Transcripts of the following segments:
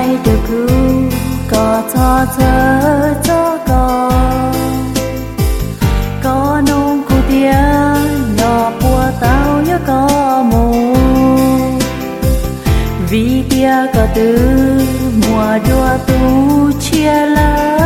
trái được cứ có cho thơ cho có nông cụ tia nhỏ bùa tao nhớ có mù vì tia có từ mùa đua tu chia lá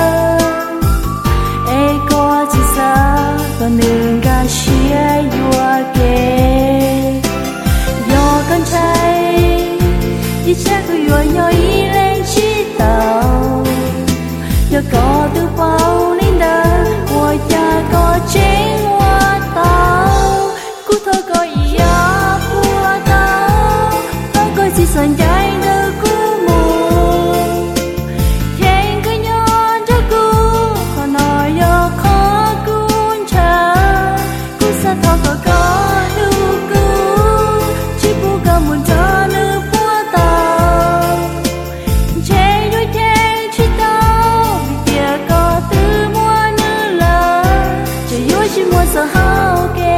ê có chỉ xa có nương ga chia yua kê do con trai đi chắc cứ yua nhỏ ý lên chi tàu do có từ bao linh đa của cha có chế hoa tao cú thơ có ý á của tao tao có chỉ sẵn trái đời cú mù khen cứ nhon cho cú còn nói yo khó cuốn cha cú sa thọ có lưu cú chỉ bu cả muốn cho nữ của tao chế đôi thế chỉ tao vì tia có từ mua nữ là chỉ yêu chỉ muốn sợ hao kê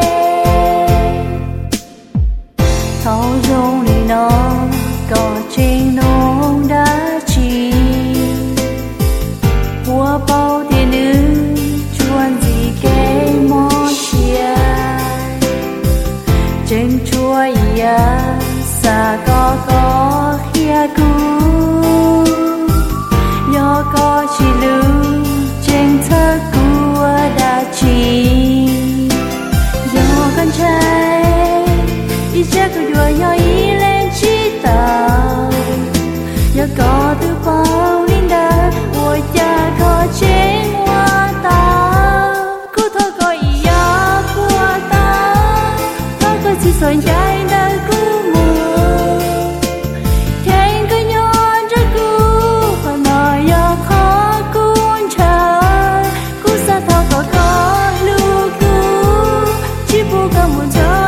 thao rong đi nó có trên nông đã chi mua bao tiền nữ chuan gì kê mò chia trên chua ia xa có khía cú nhỏ có chỉ lưu trên thơ cua đã chi do con trai ý chắc cứ đùa nhỏ ý lên chi tao do có từ bao linh đa ôi cha có chế hoa tao cứ thôi có ý á của tao tao có chỉ soi trái đời cứ mù khen cứ nhon cho cú và nói yo khó cuốn trời cú sa thọ có lưu cú chỉ bu cả muốn cho